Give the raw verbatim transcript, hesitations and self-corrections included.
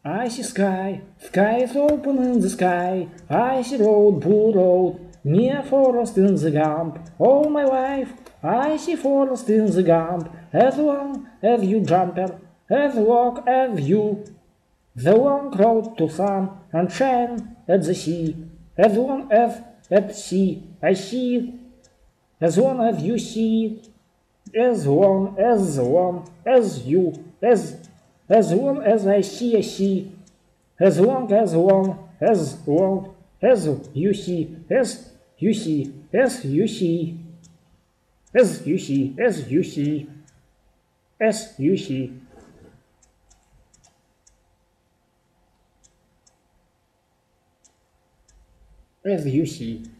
I see sky, sky is open in the sky. I see road, blue road, near forest in the gump. All my life I see forest in the gump. As long as you jumper, as long as you. The long road to sun and shine at the sea. As long as at sea I see it. As long as you see it. As long as long as you as as long as I see I see, as long as long as long as you see, as you see, as you see, as you see, as you see, as you see, as you see.